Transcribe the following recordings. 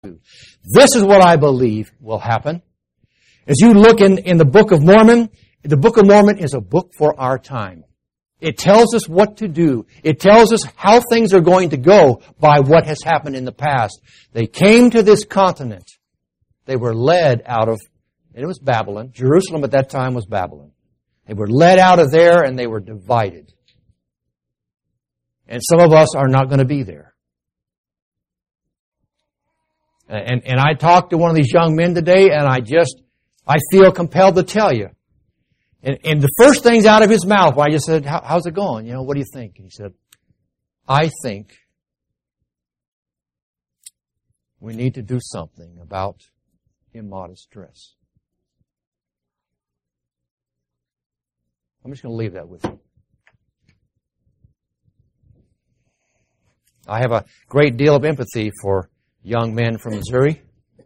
This is what I believe will happen. As you look in the Book of Mormon, the Book of Mormon is a book for our time. It tells us what to do. It tells us how things are going to go by what has happened in the past. They came to this continent. They were led out of, and it was Babylon. Jerusalem at that time was Babylon. They were led out of there and they were divided. And some of us are not going to be there. And I talked to one of these young men today, and I feel compelled to tell you. And the first things out of his mouth, I just said, how's it going? You know, what do you think? And he said, I think we need to do something about immodest dress. I'm just going to leave that with you. I have a great deal of empathy for young men from Missouri.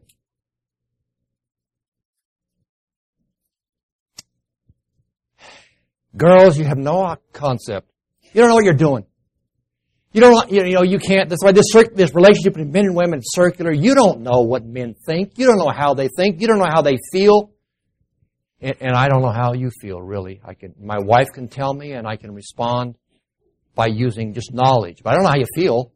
Girls, you have no concept. You don't know what you're doing. You don't, you can't. That's why this relationship between men and women is circular. You don't know what men think. You don't know how they think. You don't know how they feel. And I don't know how you feel, really. My wife can tell me, and I can respond by using just knowledge. But I don't know how you feel.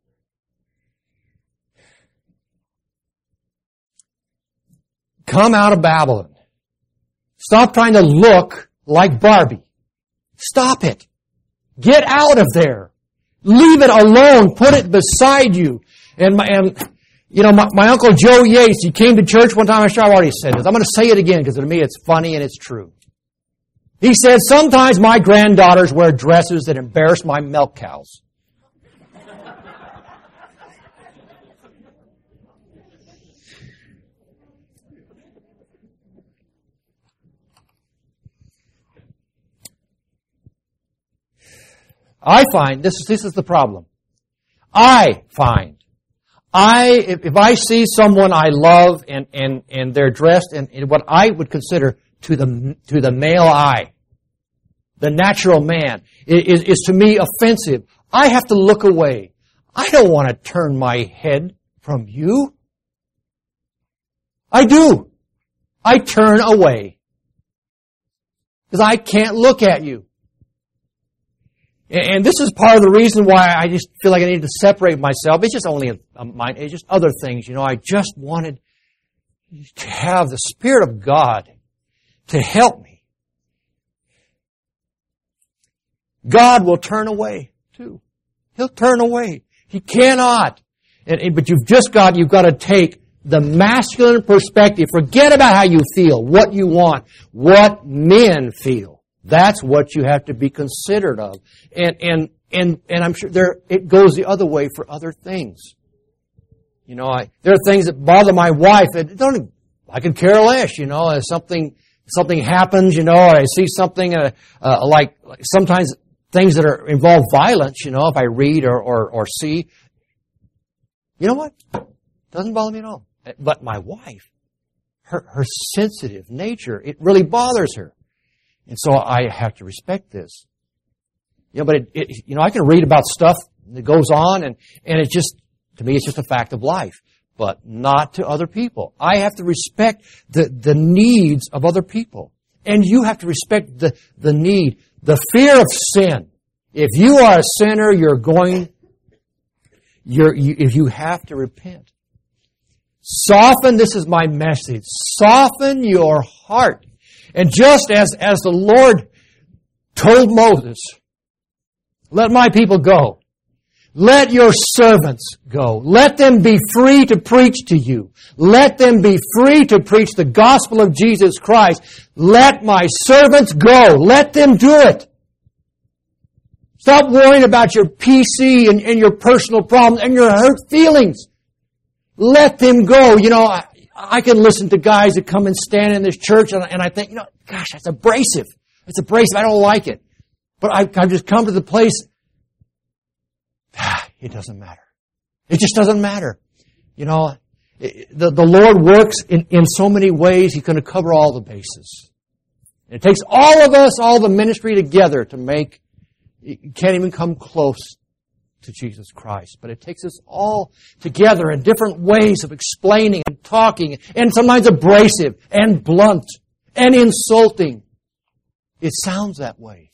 Come out of Babylon. Stop trying to look like Barbie. Stop it. Get out of there. Leave it alone. Put it beside you. And my Uncle Joe Yates, he came to church one time. I'm sure I've already said this. I'm going to say it again because to me it's funny and it's true. He said, sometimes my granddaughters wear dresses that embarrass my milk cows. I find, this is the problem. If I see someone I love and they're dressed in what I would consider to the male eye, the natural man, is to me offensive, I have to look away. I don't want to turn my head from you. I do. I turn away. Because I can't look at you. And this is part of the reason why I just feel like I need to separate myself. It's just only it's just other things. I just wanted to have the Spirit of God to help me. God will turn away too. He'll turn away. He cannot. But you've got to take the masculine perspective. Forget about how you feel, what you want, what men feel. That's what you have to be considerate of. And I'm sure it goes the other way for other things. There are things that bother my wife. I could care less, as something happens, or I see something, like sometimes things that involve violence, if I read or see. You know what? Doesn't bother me at all. But my wife, her sensitive nature, it really bothers her. And so I have to respect this. But I can read about stuff that goes on and it just, to me, it's just a fact of life. But not to other people. I have to respect the needs of other people. And you have to respect the need, the fear of sin. If you are a sinner, you have to repent. Soften, this is my message, soften your heart. And just as the Lord told Moses, let my people go. Let your servants go. Let them be free to preach to you. Let them be free to preach the gospel of Jesus Christ. Let my servants go. Let them do it. Stop worrying about your PC and your personal problems and your hurt feelings. Let them go. I can listen to guys that come and stand in this church and I think, gosh, that's abrasive. It's abrasive. I don't like it. But I've just come to the place, it doesn't matter. It just doesn't matter. The Lord works in so many ways, He's going to cover all the bases. It takes all of us, all the ministry together to make, you can't even come close to Jesus Christ. But it takes us all together in different ways of explaining and talking, and sometimes abrasive and blunt and insulting. It sounds that way.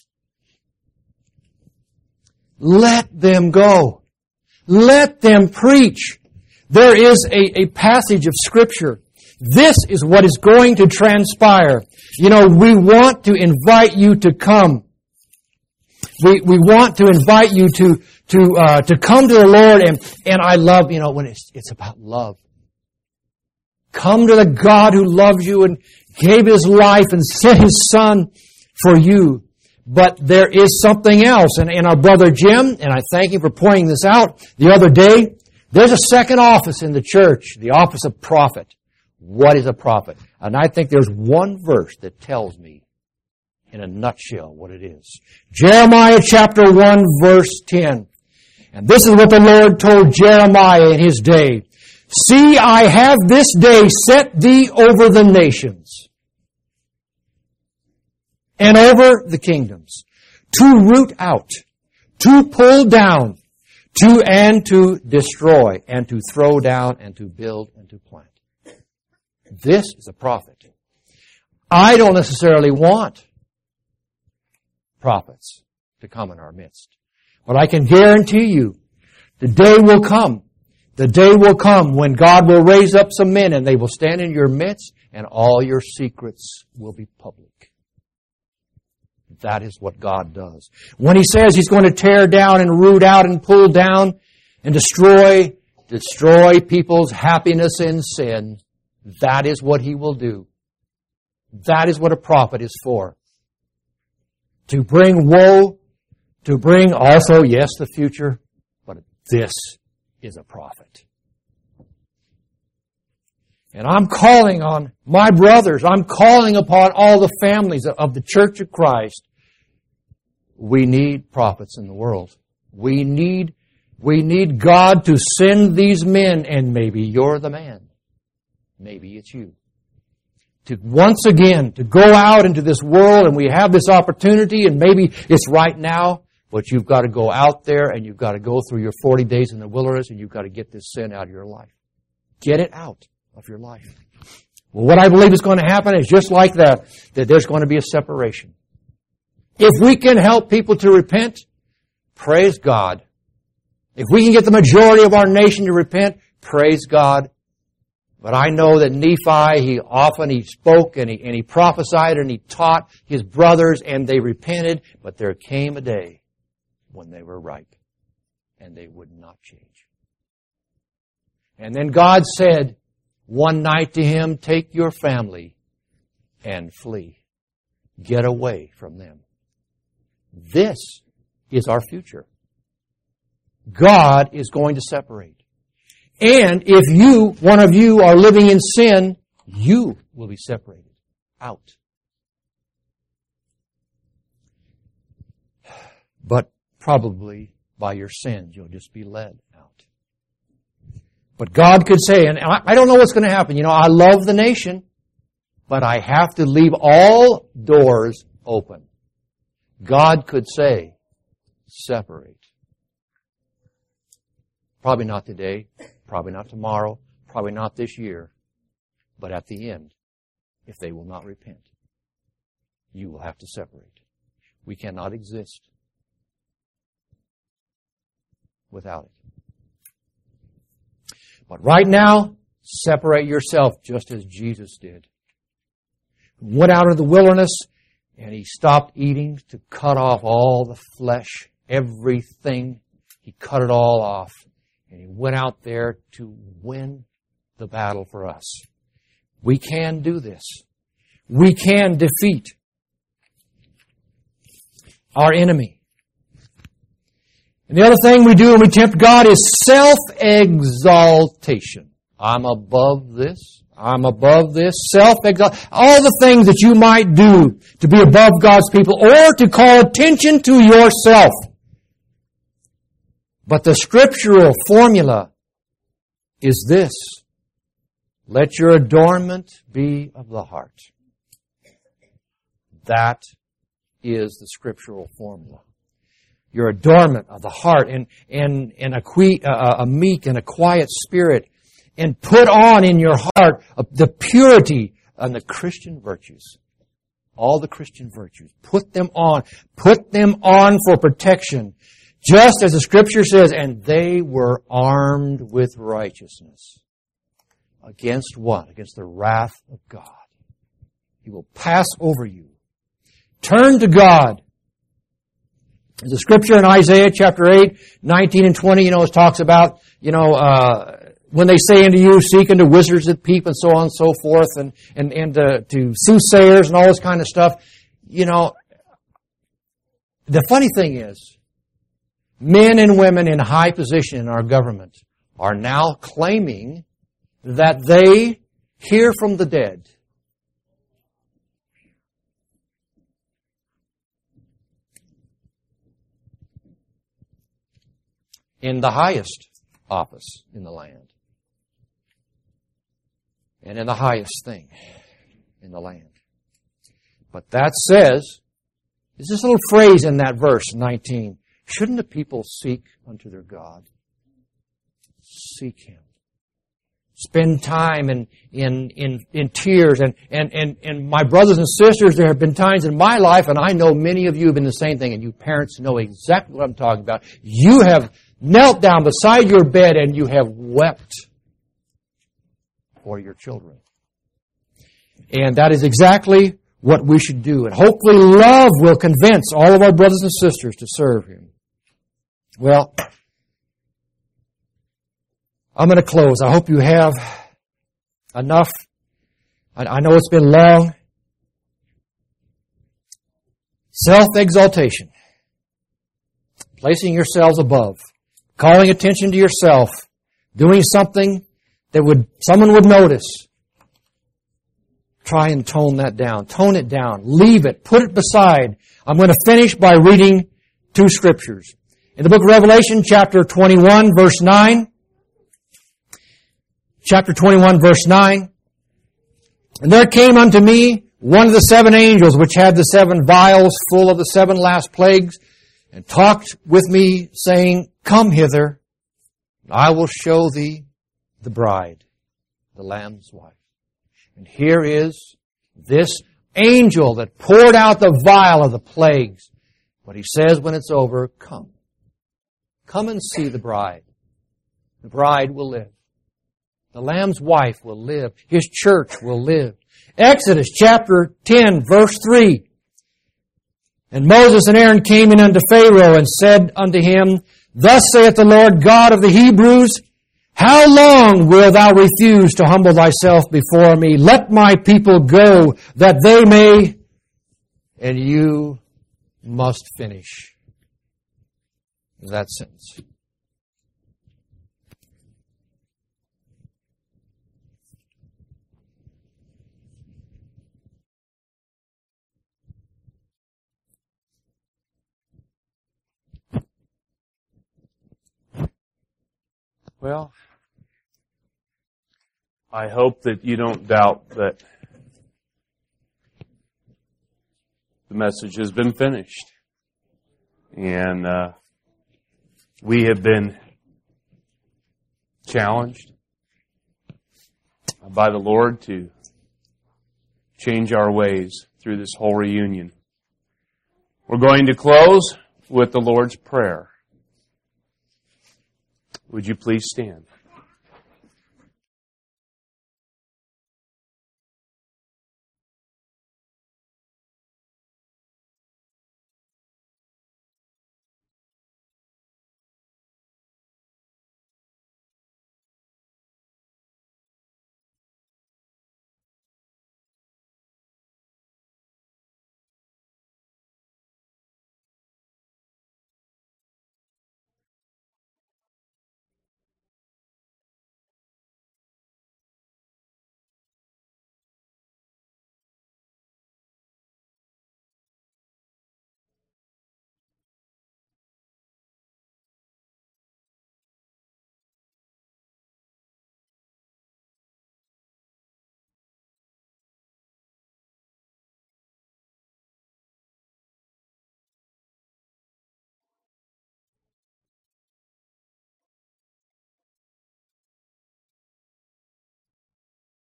Let them go. Let them preach. There is a passage of Scripture. This is what is going to transpire. You know, we want to invite you to come. We want to invite you to come to the Lord, and I love, you know, when it's about love. Come to the God who loves you and gave His life and sent His Son for you. But there is something else. And our brother Jim, and I thank him for pointing this out the other day, there's a second office in the church, the office of prophet. What is a prophet? And I think there's one verse that tells me in a nutshell what it is. Jeremiah chapter 1 verse 10. And this is what the Lord told Jeremiah in his day. See, I have this day set thee over the nations and over the kingdoms, to root out, to pull down, to destroy, and to throw down, and to build, and to plant. This is a prophet. I don't necessarily want prophets to come in our midst. But I can guarantee you, the day will come. The day will come when God will raise up some men and they will stand in your midst and all your secrets will be public. That is what God does. When He says He's going to tear down and root out and pull down and destroy people's happiness in sin, that is what He will do. That is what a prophet is for. To bring woe, to bring also, yes, the future, but this is a prophet. And I'm calling on my brothers, I'm calling upon all the families of the Church of Christ. We need prophets in the world. We need God to send these men, and maybe you're the man. Maybe it's you. To once again, to go out into this world, and we have this opportunity, and maybe it's right now, but you've got to go out there and you've got to go through your 40 days in the wilderness and you've got to get this sin out of your life. Get it out of your life. Well, what I believe is going to happen is just like that there's going to be a separation. If we can help people to repent, praise God. If we can get the majority of our nation to repent, praise God. But I know that Nephi, he spoke and he prophesied and he taught his brothers and they repented, but there came a day when they were ripe and they would not change. And then God said one night to him, take your family and flee. Get away from them. This is our future. God is going to separate. And if one of you are living in sin, you will be separated out. But probably by your sins, you'll just be led out. But God could say, and I don't know what's going to happen. You know, I love the nation, but I have to leave all doors open. God could say, separate. Probably not today, probably not tomorrow, probably not this year, but at the end, if they will not repent, you will have to separate. We cannot exist without it. But right now, separate yourself just as Jesus did. He went out into the wilderness and He stopped eating to cut off all the flesh, everything. He cut it all off. And He went out there to win the battle for us. We can do this. We can defeat our enemy. And the other thing we do when we tempt God is self-exaltation. I'm above this. I'm above this. Self-exaltation. All the things that you might do to be above God's people or to call attention to yourself. But the scriptural formula is this. Let your adornment be of the heart. That is the scriptural formula. Your adornment of the heart and a meek and a quiet spirit, and put on in your heart the purity and the Christian virtues. All the Christian virtues. Put them on. Put them on for protection. Just as the Scripture says, and they were armed with righteousness. Against what? Against the wrath of God. He will pass over you. Turn to God. There's a Scripture in Isaiah chapter 8, 19 and 20, it talks about, when they say unto you, seek unto wizards that peep, and so on and so forth, and to soothsayers and all this kind of stuff. The funny thing is, men and women in high position in our government are now claiming that they hear from the dead. In the highest office in the land. And in the highest thing in the land. But that says, there's this little phrase in that verse, 19. Shouldn't the people seek unto their God? Seek Him. Spend time in tears. And my brothers and sisters, there have been times in my life, and I know many of you have been the same thing, and you parents know exactly what I'm talking about. You have knelt down beside your bed and you have wept for your children. And that is exactly what we should do. And hopefully love will convince all of our brothers and sisters to serve Him. Well, I'm going to close. I hope you have enough. I know it's been long. Self-exaltation. Placing yourselves above. Calling attention to yourself. Doing something that someone would notice. Try and tone that down. Tone it down. Leave it. Put it beside. I'm going to finish by reading two scriptures. In the book of Revelation, chapter 21, verse 9. Chapter 21, verse 9. And there came unto me one of the seven angels, which had the seven vials full of the seven last plagues, and talked with me, saying, Come hither, and I will show thee the bride, the Lamb's wife. And here is this angel that poured out the vial of the plagues. But he says when it's over, come. Come and see the bride. The bride will live. The Lamb's wife will live. His church will live. Exodus chapter 10, verse 3. And Moses and Aaron came in unto Pharaoh and said unto him, Thus saith the Lord God of the Hebrews, How long wilt thou refuse to humble thyself before me? Let my people go, that they may... And you must finish that sentence. Well, I hope that you don't doubt that the message has been finished. And we have been challenged by the Lord to change our ways through this whole reunion. We're going to close with the Lord's Prayer. Would you please stand?